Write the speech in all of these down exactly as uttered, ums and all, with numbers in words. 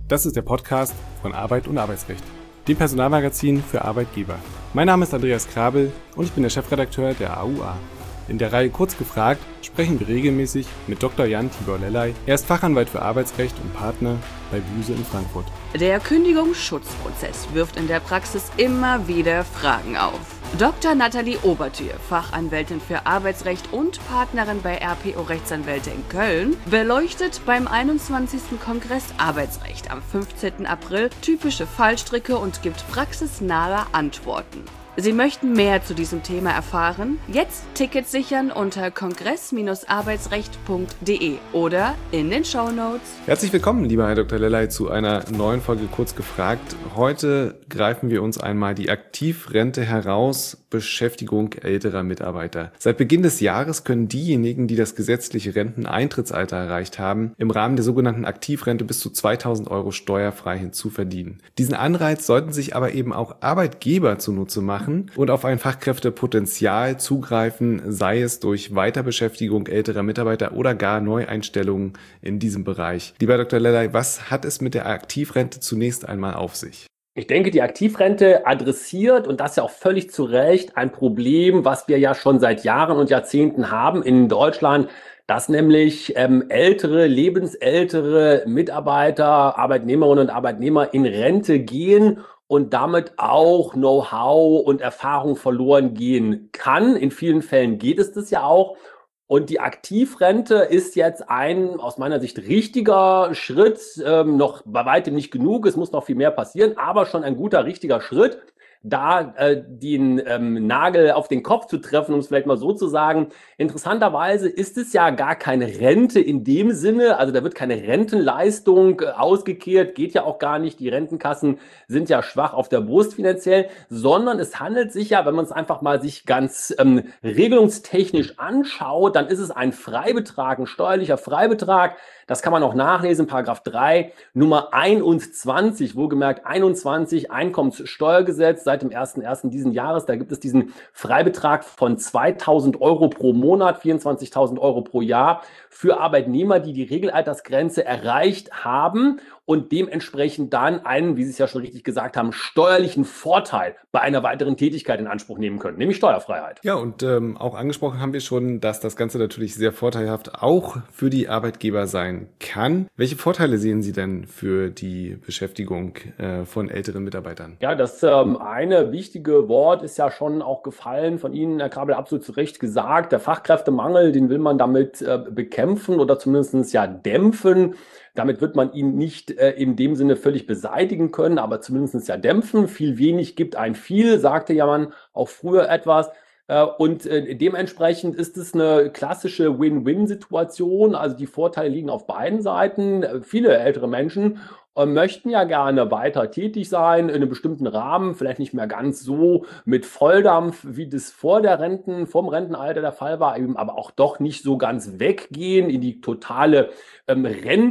Das ist der Podcast von Arbeit und Arbeitsrecht, dem Personalmagazin für Arbeitgeber. Mein Name ist Andreas Krabel und ich bin der Chefredakteur der A U A. In der Reihe Kurz gefragt sprechen wir regelmäßig mit Doktor Jan Tibor Lellay. Er ist Fachanwalt für Arbeitsrecht und Partner bei Buse in Frankfurt. Der Kündigungsschutzprozess wirft in der Praxis immer wieder Fragen auf. Doktor Nathalie Obertür, Fachanwältin für Arbeitsrecht und Partnerin bei R P O Rechtsanwälte in Köln, beleuchtet beim einundzwanzigsten Kongress Arbeitsrecht am fünfzehnten April typische Fallstricke und gibt praxisnahe Antworten. Sie möchten mehr zu diesem Thema erfahren? Jetzt Tickets sichern unter kongress arbeitsrecht punkt de oder in den Shownotes. Herzlich willkommen, lieber Herr Doktor Lellay, zu einer neuen Folge Kurz gefragt. Heute greifen wir uns einmal die Aktivrente heraus, Beschäftigung älterer Mitarbeiter. Seit Beginn des Jahres können diejenigen, die das gesetzliche Renteneintrittsalter erreicht haben, im Rahmen der sogenannten Aktivrente bis zu zweitausend Euro steuerfrei hinzuverdienen. Diesen Anreiz sollten sich aber eben auch Arbeitgeber zunutze machen und auf ein Fachkräftepotenzial zugreifen, sei es durch Weiterbeschäftigung älterer Mitarbeiter oder gar Neueinstellungen in diesem Bereich. Lieber Doktor Lellay, was hat es mit der Aktivrente zunächst einmal auf sich? Ich denke, die Aktivrente adressiert, und das ja auch völlig zu Recht, ein Problem, was wir ja schon seit Jahren und Jahrzehnten haben in Deutschland, dass nämlich ähm, ältere, lebensältere Mitarbeiter, Arbeitnehmerinnen und Arbeitnehmer in Rente gehen und damit auch Know-how und Erfahrung verloren gehen kann. In vielen Fällen geht es das ja auch. Und die Aktivrente ist jetzt ein aus meiner Sicht richtiger Schritt, ähm, noch bei weitem nicht genug, es muss noch viel mehr passieren, aber schon ein guter, richtiger Schritt, da äh, den ähm, Nagel auf den Kopf zu treffen, um es vielleicht mal so zu sagen. Interessanterweise ist es ja gar keine Rente in dem Sinne, also da wird keine Rentenleistung äh, ausgekehrt, geht ja auch gar nicht, die Rentenkassen sind ja schwach auf der Brust finanziell, sondern es handelt sich ja, wenn man es einfach mal sich ganz ähm, regelungstechnisch anschaut, dann ist es ein Freibetrag, ein steuerlicher Freibetrag. Das kann man auch nachlesen, Paragraph drei, Nummer einundzwanzig, wohlgemerkt einundzwanzig, Einkommenssteuergesetz seit dem ersten ersten diesen Jahres. Da gibt es diesen Freibetrag von zweitausend Euro pro Monat, vierundzwanzigtausend Euro pro Jahr für Arbeitnehmer, die die Regelaltersgrenze erreicht haben und dementsprechend dann einen, wie Sie es ja schon richtig gesagt haben, steuerlichen Vorteil bei einer weiteren Tätigkeit in Anspruch nehmen können, nämlich Steuerfreiheit. Ja, und ähm, auch angesprochen haben wir schon, dass das Ganze natürlich sehr vorteilhaft auch für die Arbeitgeber sein kann. Welche Vorteile sehen Sie denn für die Beschäftigung äh, von älteren Mitarbeitern? Ja, das ähm, eine wichtige Wort ist ja schon auch gefallen von Ihnen, Herr Krabel, absolut zu Recht gesagt. Der Fachkräftemangel, den will man damit äh, bekämpfen oder zumindest ja dämpfen. Damit wird man ihn nicht äh, in dem Sinne völlig beseitigen können, aber zumindest ja dämpfen. Viel wenig gibt ein viel, sagte ja man auch früher etwas. Äh, und äh, dementsprechend ist es eine klassische Win-Win-Situation. Also die Vorteile liegen auf beiden Seiten. Äh, viele ältere Menschen äh, möchten ja gerne weiter tätig sein in einem bestimmten Rahmen, vielleicht nicht mehr ganz so mit Volldampf, wie das vor der Renten, vom Rentenalter der Fall war, eben aber auch doch nicht so ganz weggehen in die totale ähm,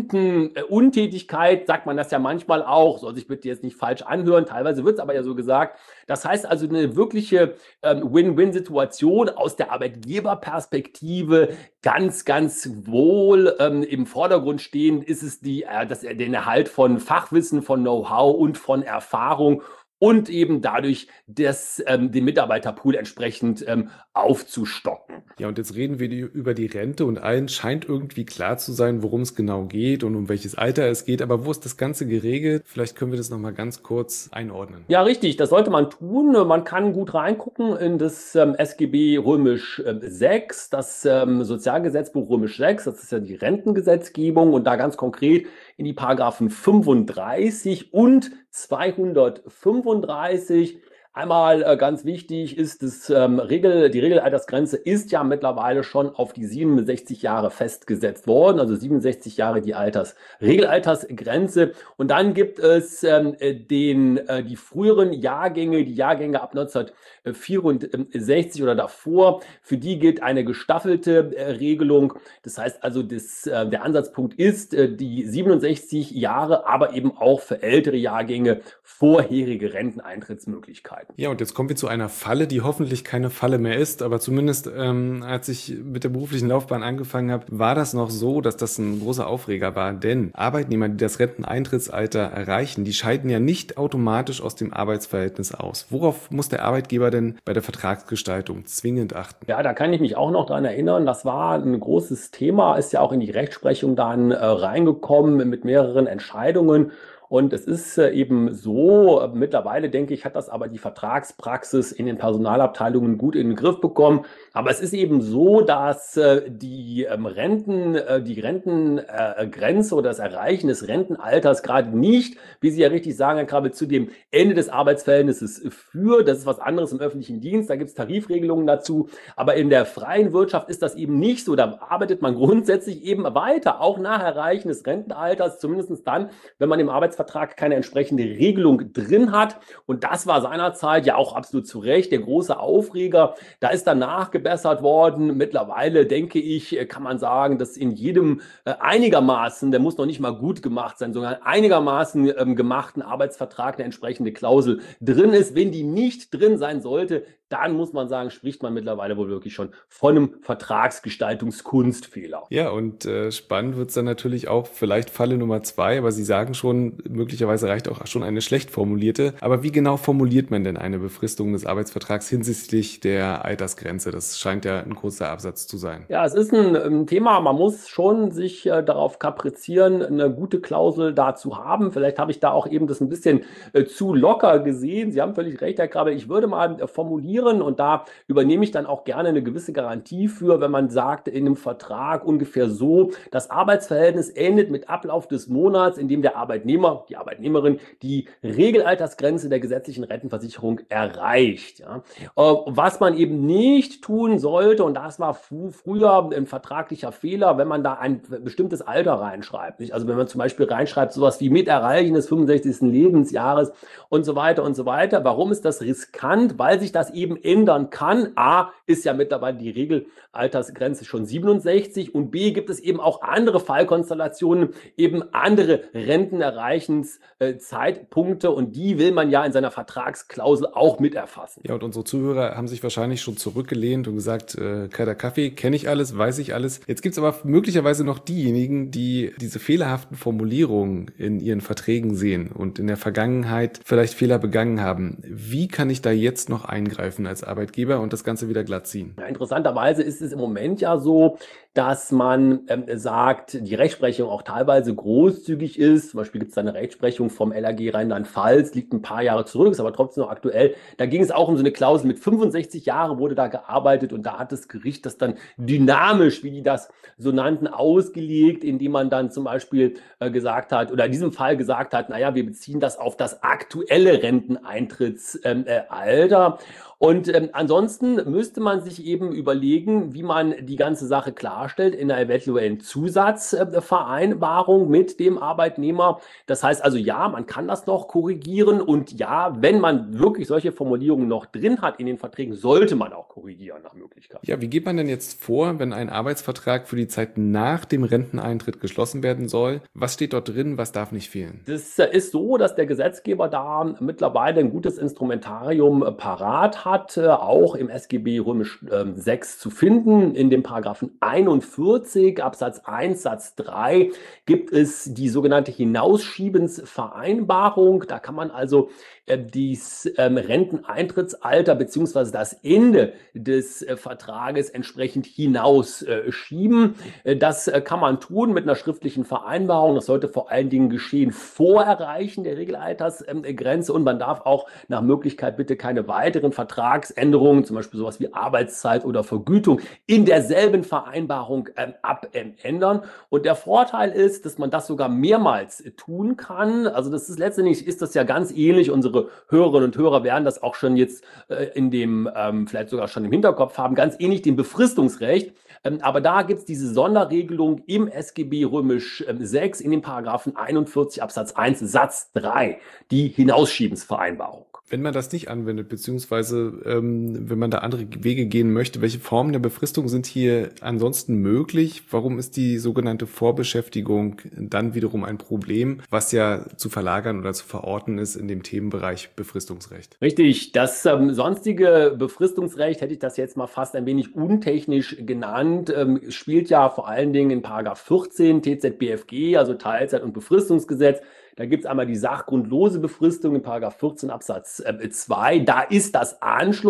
Rentenuntätigkeit, sagt man das ja manchmal auch, soll sich bitte jetzt nicht falsch anhören, teilweise wird es aber ja so gesagt. Das heißt also eine wirkliche ähm, Win-Win-Situation aus der Arbeitgeberperspektive, ganz, ganz wohl ähm, im Vordergrund stehend ist es die, äh, das, den Erhalt von Fachwissen, von Know-how und von Erfahrung und eben dadurch das, ähm, den Mitarbeiterpool entsprechend ähm, aufzustocken. Ja, und jetzt reden wir die, über die Rente und allen scheint irgendwie klar zu sein, worum es genau geht und um welches Alter es geht. Aber wo ist das Ganze geregelt? Vielleicht können wir das nochmal ganz kurz einordnen. Ja, richtig, das sollte man tun. Man kann gut reingucken in das ähm, S G B römisch ähm, sechs, das ähm, Sozialgesetzbuch römisch sechs, das ist ja die Rentengesetzgebung und da ganz konkret in die Paragraphen fünfunddreißig und zweihundertfünfunddreißig. Einmal äh, ganz wichtig ist, dass ähm, Regel, die Regelaltersgrenze ist ja mittlerweile schon auf die siebenundsechzig Jahre festgesetzt worden, also siebenundsechzig Jahre die Alters, Regelaltersgrenze. Und dann gibt es ähm, den, äh, die früheren Jahrgänge, die Jahrgänge ab neunzehnhundertvierundsechzig oder davor, für die gilt eine gestaffelte äh, Regelung. Das heißt also, das, äh, der Ansatzpunkt ist äh, die siebenundsechzig Jahre, aber eben auch für ältere Jahrgänge vorherige Renteneintrittsmöglichkeit. arbeiten. Ja, und jetzt kommen wir zu einer Falle, die hoffentlich keine Falle mehr ist, aber zumindest ähm, als ich mit der beruflichen Laufbahn angefangen habe, war das noch so, dass das ein großer Aufreger war, denn Arbeitnehmer, die das Renteneintrittsalter erreichen, die scheiden ja nicht automatisch aus dem Arbeitsverhältnis aus. Worauf muss der Arbeitgeber denn bei der Vertragsgestaltung zwingend achten? Ja, da kann ich mich auch noch dran erinnern. Das war ein großes Thema, ist ja auch in die Rechtsprechung dann äh, reingekommen mit mehreren Entscheidungen. Und es ist äh, eben so, äh, mittlerweile denke ich, hat das aber die Vertragspraxis in den Personalabteilungen gut in den Griff bekommen. Aber es ist eben so, dass äh, die ähm, Renten, äh, die Rentengrenze äh, oder das Erreichen des Rentenalters gerade nicht, wie Sie ja richtig sagen, Herr Krabbel, zu dem Ende des Arbeitsverhältnisses führt. Das ist was anderes im öffentlichen Dienst, da gibt es Tarifregelungen dazu. Aber in der freien Wirtschaft ist das eben nicht so. Da arbeitet man grundsätzlich eben weiter, auch nach Erreichen des Rentenalters, zumindest dann, wenn man im Arbeitsvertrag keine entsprechende Regelung drin hat. Und das war seinerzeit ja auch absolut zu Recht der große Aufreger. Da ist dann nachgebessert worden. Mittlerweile, denke ich, kann man sagen, dass in jedem äh, einigermaßen, der muss noch nicht mal gut gemacht sein, sondern einigermaßen ähm, gemachten Arbeitsvertrag eine entsprechende Klausel drin ist. Wenn die nicht drin sein sollte, dann muss man sagen, spricht man mittlerweile wohl wirklich schon von einem Vertragsgestaltungskunstfehler. Ja, und äh, spannend wird es dann natürlich auch, vielleicht Falle Nummer zwei, aber Sie sagen schon, möglicherweise reicht auch schon eine schlecht formulierte. Aber wie genau formuliert man denn eine Befristung des Arbeitsvertrags hinsichtlich der Altersgrenze? Das scheint ja ein großer Absatz zu sein. Ja, es ist ein, ein Thema, man muss schon sich äh, darauf kaprizieren, eine gute Klausel da zu haben. Vielleicht habe ich da auch eben das ein bisschen äh, zu locker gesehen. Sie haben völlig recht, Herr Krabbel. Ich würde mal äh, formulieren, und da übernehme ich dann auch gerne eine gewisse Garantie für, wenn man sagt, in einem Vertrag ungefähr so, das Arbeitsverhältnis endet mit Ablauf des Monats, in dem der Arbeitnehmer, die Arbeitnehmerin die Regelaltersgrenze der gesetzlichen Rentenversicherung erreicht. Ja. Was man eben nicht tun sollte, und das war früher ein vertraglicher Fehler, wenn man da ein bestimmtes Alter reinschreibt. Nicht? Also wenn man zum Beispiel reinschreibt, sowas wie mit Erreichen des fünfundsechzigsten Lebensjahres und so weiter und so weiter. Warum ist das riskant? Weil sich das eben ändern kann. A, ist ja mittlerweile die Regelaltersgrenze schon siebenundsechzig und B, gibt es eben auch andere Fallkonstellationen, eben andere Rentenerreichenszeitpunkte und die will man ja in seiner Vertragsklausel auch mit erfassen. Ja, und unsere Zuhörer haben sich wahrscheinlich schon zurückgelehnt und gesagt, äh, kalter Kaffee, kenne ich alles, weiß ich alles. Jetzt gibt es aber möglicherweise noch diejenigen, die diese fehlerhaften Formulierungen in ihren Verträgen sehen und in der Vergangenheit vielleicht Fehler begangen haben. Wie kann ich da jetzt noch eingreifen als Arbeitgeber und das Ganze wieder glatt ziehen? Ja, interessanterweise ist es im Moment ja so, dass man ähm, sagt, die Rechtsprechung auch teilweise großzügig ist. Zum Beispiel gibt es da eine Rechtsprechung vom L A G Rheinland-Pfalz, liegt ein paar Jahre zurück, ist aber trotzdem noch aktuell. Da ging es auch um so eine Klausel mit fünfundsechzig Jahren wurde da gearbeitet und da hat das Gericht das dann dynamisch, wie die das so nannten, ausgelegt, indem man dann zum Beispiel äh, gesagt hat, oder in diesem Fall gesagt hat, naja, wir beziehen das auf das aktuelle Renteneintrittsalter. Ähm, äh, Und ähm, ansonsten müsste man sich eben überlegen, wie man die ganze Sache klarstellt in einer eventuellen Zusatzvereinbarung äh, mit dem Arbeitnehmer. Das heißt also, ja, man kann das noch korrigieren und ja, wenn man wirklich solche Formulierungen noch drin hat in den Verträgen, sollte man auch korrigieren nach Möglichkeit. Ja, wie geht man denn jetzt vor, wenn ein Arbeitsvertrag für die Zeit nach dem Renteneintritt geschlossen werden soll? Was steht dort drin, was darf nicht fehlen? Das äh, ist so, dass der Gesetzgeber da mittlerweile ein gutes Instrumentarium äh, parat hat. Hat, äh, auch im S G B römisch äh, sechs zu finden. In dem Paragraphen einundvierzig Absatz eins Satz drei gibt es die sogenannte Hinausschiebensvereinbarung. Da kann man also äh, dieses ähm, Renteneintrittsalter beziehungsweise das Ende des äh, Vertrages entsprechend hinausschieben. Äh, das äh, kann man tun mit einer schriftlichen Vereinbarung. Das sollte vor allen Dingen geschehen vor Erreichen der Regelaltersgrenze und man darf auch nach Möglichkeit bitte keine weiteren Vertragsänderungen, zum Beispiel sowas wie Arbeitszeit oder Vergütung, in derselben Vereinbarung ähm, abändern. Und der Vorteil ist, dass man das sogar mehrmals äh, tun kann. Also das ist letztendlich, ist das ja ganz ähnlich. Unsere Hörerinnen und Hörer werden das auch schon jetzt äh, in dem, ähm, vielleicht sogar schon im Hinterkopf haben, ganz ähnlich dem Befristungsrecht. Ähm, aber da gibt es diese Sonderregelung im S G B römisch sechs in den Paragraphen einundvierzig Absatz eins Satz drei, die Hinausschiebensvereinbarung. Wenn man das nicht anwendet, beziehungsweise ähm, wenn man da andere Wege gehen möchte, welche Formen der Befristung sind hier ansonsten möglich? Warum ist die sogenannte Vorbeschäftigung dann wiederum ein Problem, was ja zu verlagern oder zu verorten ist in dem Themenbereich Befristungsrecht? Richtig, das ähm, sonstige Befristungsrecht, hätte ich das jetzt mal fast ein wenig untechnisch genannt, ähm, spielt ja vor allen Dingen in Paragraph vierzehn T Z B F G, also Teilzeit- und Befristungsgesetz. Da gibt es einmal die sachgrundlose Befristung in Paragraph vierzehn Absatz zwei. Da ist das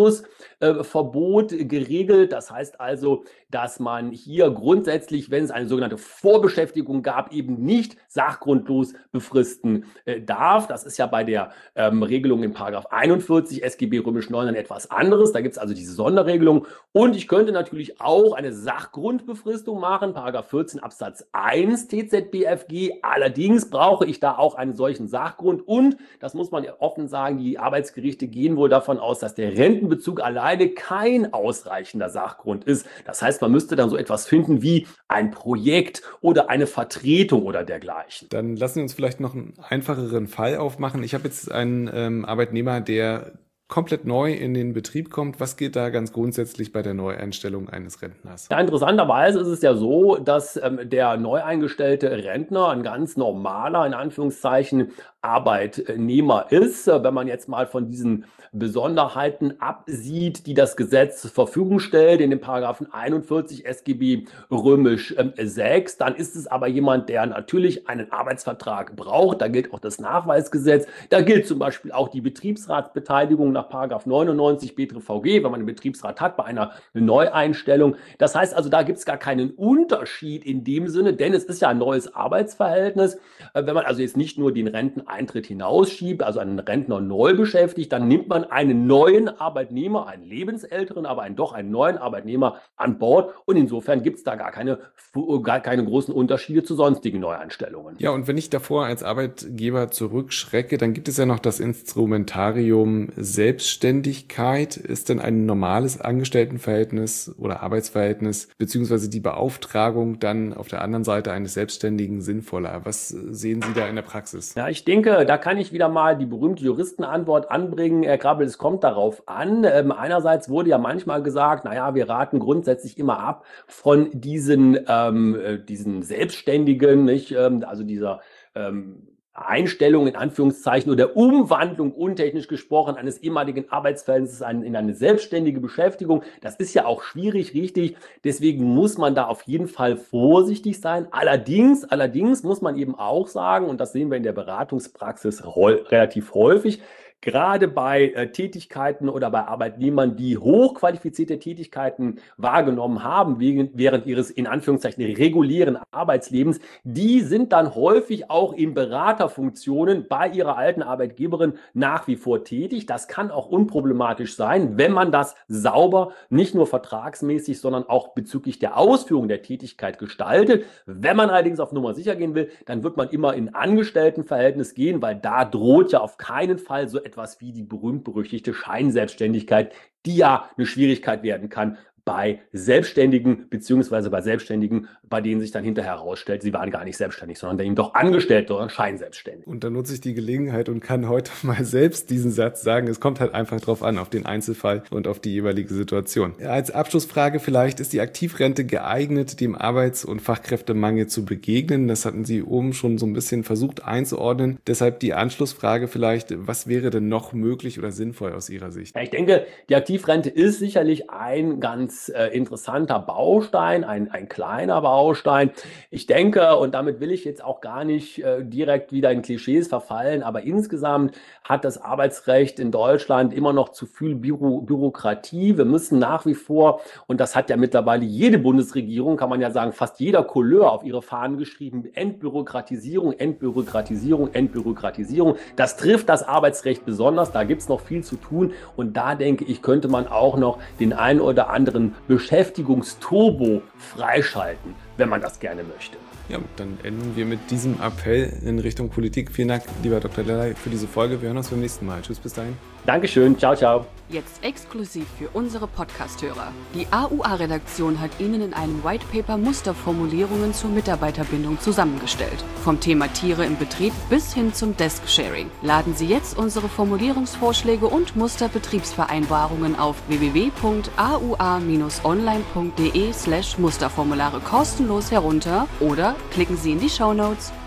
Anschlussverbot äh, geregelt. Das heißt also, dass man hier grundsätzlich, wenn es eine sogenannte Vorbeschäftigung gab, eben nicht sachgrundlos befristen äh, darf. Das ist ja bei der ähm, Regelung in Paragraph einundvierzig S G B römisch neun dann etwas anderes. Da gibt es also diese Sonderregelung. Und ich könnte natürlich auch eine Sachgrundbefristung machen, Paragraph vierzehn Absatz eins T Z B F G. Allerdings brauche ich da auch einen solchen Sachgrund und, das muss man ja offen sagen, die Arbeitsgerichte gehen wohl davon aus, dass der Rentenbezug alleine kein ausreichender Sachgrund ist. Das heißt, man müsste dann so etwas finden wie ein Projekt oder eine Vertretung oder dergleichen. Dann lassen wir uns vielleicht noch einen einfacheren Fall aufmachen. Ich habe jetzt einen ähm, Arbeitnehmer, der komplett neu in den Betrieb kommt. Was gilt da ganz grundsätzlich bei der Neueinstellung eines Rentners? Ja, interessanterweise ist es ja so, dass ähm, der neu eingestellte Rentner ein ganz normaler, in Anführungszeichen, Arbeitnehmer ist. Wenn man jetzt mal von diesen Besonderheiten absieht, die das Gesetz zur Verfügung stellt, in den Paragraphen einundvierzig S G B römisch sechs, dann ist es aber jemand, der natürlich einen Arbeitsvertrag braucht. Da gilt auch das Nachweisgesetz. Da gilt zum Beispiel auch die Betriebsratsbeteiligung nach Paragraph neunundneunzig B T V G, wenn man einen Betriebsrat hat bei einer Neueinstellung. Das heißt also, da gibt es gar keinen Unterschied in dem Sinne, denn es ist ja ein neues Arbeitsverhältnis. Wenn man also jetzt nicht nur den Renteneintritt hinausschiebt, also einen Rentner neu beschäftigt, dann nimmt man einen neuen Arbeitnehmer, einen lebensälteren, aber einen, doch einen neuen Arbeitnehmer an Bord und insofern gibt es da gar keine, gar keine großen Unterschiede zu sonstigen Neueinstellungen. Ja, und wenn ich davor als Arbeitgeber zurückschrecke, dann gibt es ja noch das Instrumentarium Selbstständigkeit. Ist denn ein normales Angestelltenverhältnis oder Arbeitsverhältnis beziehungsweise die Beauftragung dann auf der anderen Seite eines Selbstständigen sinnvoller? Was sehen Sie da in der Praxis? Ja, ich denke, da kann ich wieder mal die berühmte Juristenantwort anbringen. Herr Krabbel, es kommt darauf an. Ähm, einerseits wurde ja manchmal gesagt, naja, wir raten grundsätzlich immer ab von diesen, ähm, diesen Selbstständigen, nicht? Ähm, also dieser ähm, Einstellung in Anführungszeichen oder Umwandlung, untechnisch gesprochen, eines ehemaligen Arbeitsverhältnisses in eine selbstständige Beschäftigung. Das ist ja auch schwierig, richtig. Deswegen muss man da auf jeden Fall vorsichtig sein. Allerdings, allerdings muss man eben auch sagen, und das sehen wir in der Beratungspraxis relativ häufig, gerade bei äh, Tätigkeiten oder bei Arbeitnehmern, die hochqualifizierte Tätigkeiten wahrgenommen haben, wegen, während ihres in Anführungszeichen regulären Arbeitslebens, die sind dann häufig auch in Beraterfunktionen bei ihrer alten Arbeitgeberin nach wie vor tätig. Das kann auch unproblematisch sein, wenn man das sauber, nicht nur vertragsmäßig, sondern auch bezüglich der Ausführung der Tätigkeit gestaltet. Wenn man allerdings auf Nummer sicher gehen will, dann wird man immer in Angestelltenverhältnis gehen, weil da droht ja auf keinen Fall so etwas wie die berühmt-berüchtigte Scheinselbstständigkeit, die ja eine Schwierigkeit werden kann bei Selbstständigen, beziehungsweise bei Selbstständigen, bei denen sich dann hinterher herausstellt, sie waren gar nicht selbstständig, sondern eben doch Angestellte oder scheinselbstständig. Und dann nutze ich die Gelegenheit und kann heute mal selbst diesen Satz sagen. Es kommt halt einfach drauf an, auf den Einzelfall und auf die jeweilige Situation. Als Abschlussfrage vielleicht, ist die Aktivrente geeignet, dem Arbeits- und Fachkräftemangel zu begegnen? Das hatten Sie oben schon so ein bisschen versucht einzuordnen. Deshalb die Anschlussfrage vielleicht, was wäre denn noch möglich oder sinnvoll aus Ihrer Sicht? Ja, ich denke, die Aktivrente ist sicherlich ein ganz äh, interessanter Baustein, ein, ein kleiner Baustein. Ich denke, und damit will ich jetzt auch gar nicht äh, direkt wieder in Klischees verfallen, aber insgesamt hat das Arbeitsrecht in Deutschland immer noch zu viel Büro, Bürokratie. Wir müssen nach wie vor, und das hat ja mittlerweile jede Bundesregierung, kann man ja sagen, fast jeder Couleur auf ihre Fahnen geschrieben, Entbürokratisierung, Entbürokratisierung, Entbürokratisierung. Das trifft das Arbeitsrecht besonders, da gibt es noch viel zu tun und da denke ich, könnte man auch noch den einen oder anderen Beschäftigungsturbo freischalten, wenn man das gerne möchte. Ja, dann enden wir mit diesem Appell in Richtung Politik. Vielen Dank, lieber Doktor Lellay, für diese Folge. Wir hören uns beim nächsten Mal. Tschüss, bis dahin. Dankeschön. Ciao, ciao. Jetzt exklusiv für unsere Podcast-Hörer. Die A U A-Redaktion hat Ihnen in einem Whitepaper Musterformulierungen zur Mitarbeiterbindung zusammengestellt. Vom Thema Tiere im Betrieb bis hin zum Desk-Sharing. Laden Sie jetzt unsere Formulierungsvorschläge und Musterbetriebsvereinbarungen auf w w w punkt a u a bindestrich online punkt d e slash Musterformulare kostenlos herunter oder klicken Sie in die Shownotes.